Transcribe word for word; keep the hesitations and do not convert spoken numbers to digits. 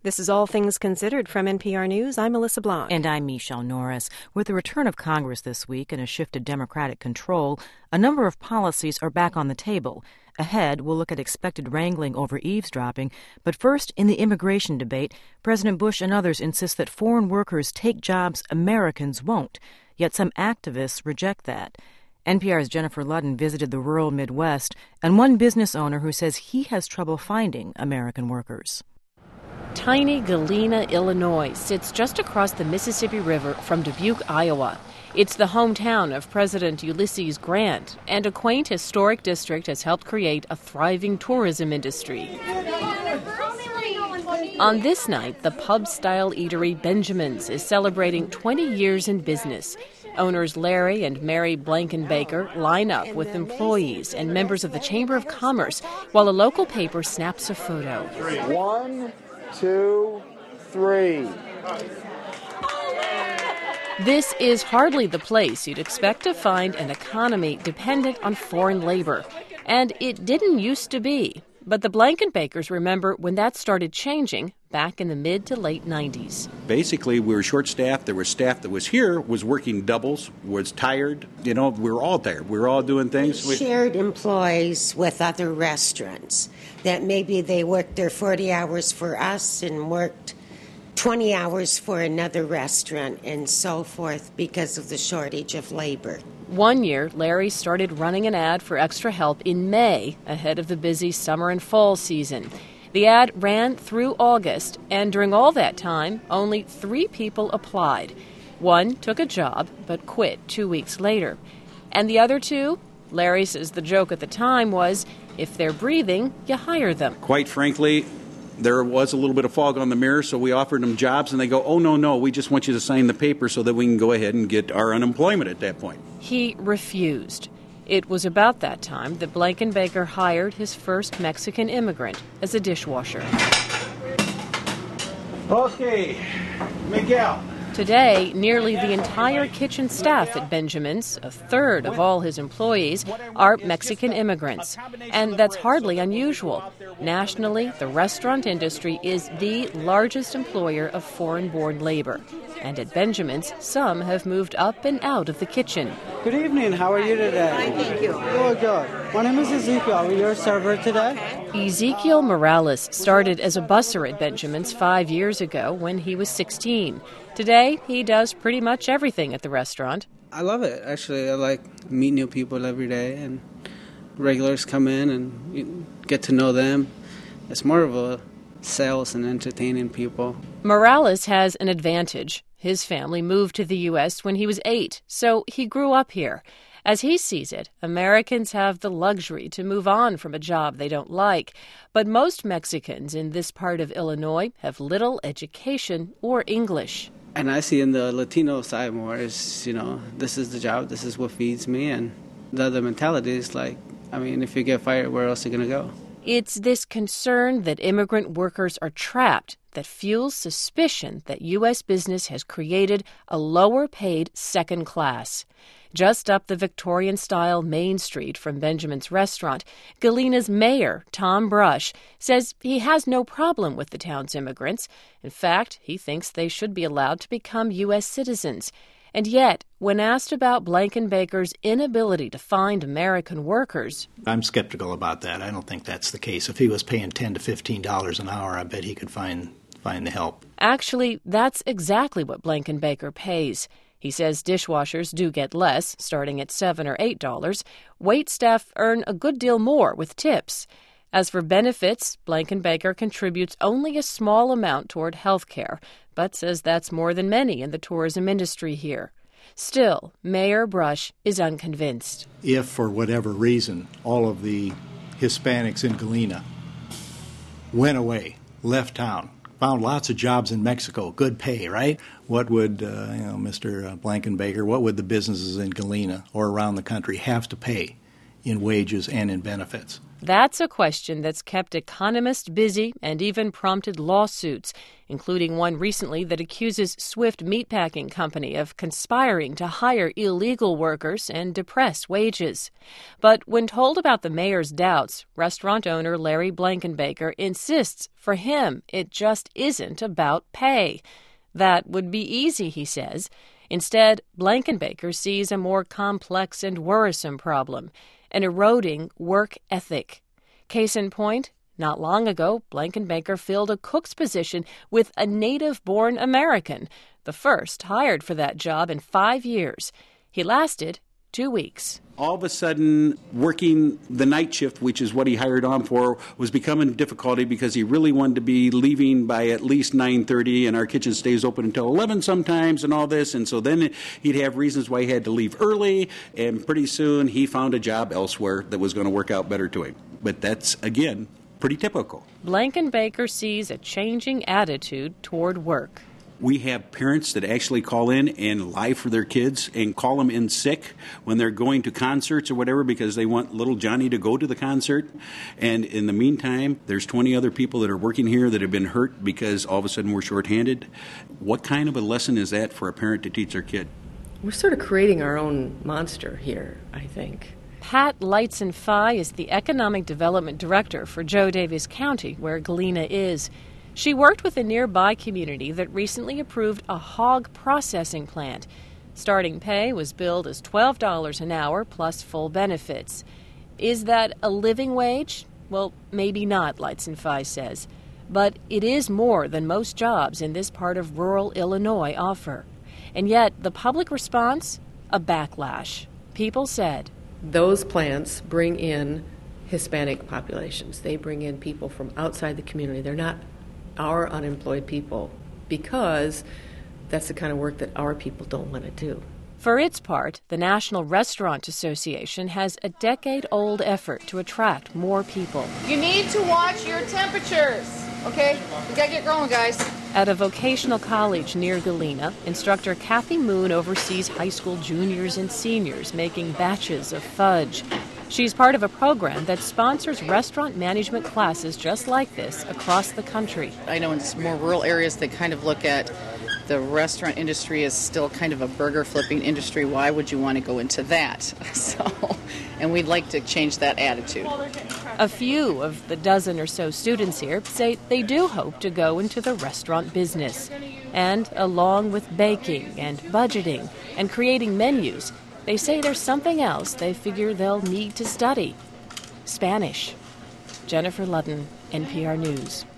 This is All Things Considered from N P R News. I'm Melissa Blanc. And I'm Michelle Norris. With the return of Congress this week and a shift to Democratic control, a number of policies are back on the table. Ahead, we'll look at expected wrangling over eavesdropping. But first, in the immigration debate, President Bush and others insist that foreign workers take jobs Americans won't. Yet some activists reject that. N P R's Jennifer Ludden visited the rural Midwest and one business owner who says he has trouble finding American workers. Tiny Galena, Illinois, sits just across the Mississippi River from Dubuque, Iowa. It's the hometown of President Ulysses Grant, and a quaint historic district has helped create a thriving tourism industry. On this night, the pub-style eatery Benjamin's is celebrating twenty years in business. Owners Larry and Mary Blankenbaker line up with employees and members of the Chamber of Commerce while a local paper snaps a photo. One, two, three. This is hardly the place you'd expect to find an economy dependent on foreign labor. And it didn't used to be. But the Blankenbakers remember when that started changing back in the mid to late nineties. Basically, we were short-staffed. There was staff that was here, was working doubles, was tired. You know, we were all tired. We were all doing things. We shared employees with other restaurants that maybe they worked their forty hours for us and worked twenty hours for another restaurant and so forth because of the shortage of labor. One year, Larry started running an ad for extra help in May, ahead of the busy summer and fall season. The ad ran through August, and during all that time, only three people applied. One took a job, but quit two weeks later. And the other two, Larry says the joke at the time was, if they're breathing, you hire them. Quite frankly, there was a little bit of fog on the mirror, so we offered them jobs, and they go, oh, no, no, we just want you to sign the paper so that we can go ahead and get our unemployment at that point. He refused. It was about that time that Blankenbaker hired his first Mexican immigrant as a dishwasher. Okay, Miguel. Today, nearly the entire kitchen staff at Benjamin's, a third of all his employees, are Mexican immigrants. And that's hardly unusual. Nationally, the restaurant industry is the largest employer of foreign-born labor. And at Benjamin's, some have moved up and out of the kitchen. Good evening. How are you today? Fine, thank you. Good, good. My name is Ezekiel. Are you your server today? Ezekiel Morales started as a busser at Benjamin's five years ago when he was sixteen. Today, he does pretty much everything at the restaurant. I love it, actually. I like meet new people every day, and regulars come in and you get to know them. It's more of a sales and entertaining people. Morales has an advantage. His family moved to the U S when he was eight, so he grew up here. As he sees it, Americans have the luxury to move on from a job they don't like. But most Mexicans in this part of Illinois have little education or English. And I see in the Latino side more is, you know, this is the job, this is what feeds me. And the other mentality is like, I mean, if you get fired, where else are you going to go? It's this concern that immigrant workers are trapped that fuels suspicion that U S business has created a lower-paid second class. Just up the Victorian-style Main Street from Benjamin's restaurant, Galena's mayor, Tom Brush, says he has no problem with the town's immigrants. In fact, he thinks they should be allowed to become U S citizens. And yet, when asked about Blankenbaker's inability to find American workers... I'm skeptical about that. I don't think that's the case. If he was paying ten to fifteen dollars an hour, I bet he could find find the help. Actually, that's exactly what Blankenbaker pays. He says dishwashers do get less, starting at seven or eight dollars. Wait staff earn a good deal more with tips. As for benefits, Blankenbaker contributes only a small amount toward health care, but says that's more than many in the tourism industry here. Still, Mayor Brush is unconvinced. If, for whatever reason, all of the Hispanics in Galena went away, left town, found lots of jobs in Mexico, good pay, right? What would, uh, you know, Mister Blankenbaker, what would the businesses in Galena or around the country have to pay in wages and in benefits? That's a question that's kept economists busy and even prompted lawsuits, including one recently that accuses Swift Meatpacking Company of conspiring to hire illegal workers and depress wages. But when told about the mayor's doubts, restaurant owner Larry Blankenbaker insists for him it just isn't about pay. That would be easy, he says. Instead, Blankenbaker sees a more complex and worrisome problem, an eroding work ethic. Case in point, not long ago, Blankenbaker filled a cook's position with a native-born American, the first hired for that job in five years. He lasted two weeks. All of a sudden, working the night shift, which is what he hired on for, was becoming a difficulty because he really wanted to be leaving by at least nine thirty, and our kitchen stays open until eleven sometimes and all this. And so then he'd have reasons why he had to leave early, and pretty soon he found a job elsewhere that was going to work out better to him. But that's, again, pretty typical. Blankenbaker sees a changing attitude toward work. We have parents that actually call in and lie for their kids and call them in sick when they're going to concerts or whatever because they want little Johnny to go to the concert. And in the meantime, there's twenty other people that are working here that have been hurt because all of a sudden we're shorthanded. What kind of a lesson is that for a parent to teach their kid? We're sort of creating our own monster here, I think. Pat Lightson-Fye is the Economic Development Director for Joe Daviess County, where Galena is. She worked with a nearby community that recently approved a hog processing plant. Starting pay was billed as twelve dollars an hour plus full benefits. Is that a living wage? Well, maybe not, Lightson-Fye says. But it is more than most jobs in this part of rural Illinois offer. And yet, the public response? A backlash. People said, those plants bring in Hispanic populations. They bring in people from outside the community. They're not our unemployed people because that's the kind of work that our people don't want to do. For its part, the National Restaurant Association has a decade-old effort to attract more people. You need to watch your temperatures, okay? We gotta get going, guys. At a vocational college near Galena, instructor Kathy Moon oversees high school juniors and seniors making batches of fudge. She's part of a program that sponsors restaurant management classes just like this across the country. I know in more rural areas they kind of look at the restaurant industry as still kind of a burger flipping industry. Why would you want to go into that? So, and we'd like to change that attitude. A few of the dozen or so students here say they do hope to go into the restaurant business. And along with baking and budgeting and creating menus, they say there's something else they figure they'll need to study. Spanish. Jennifer Ludden, N P R News.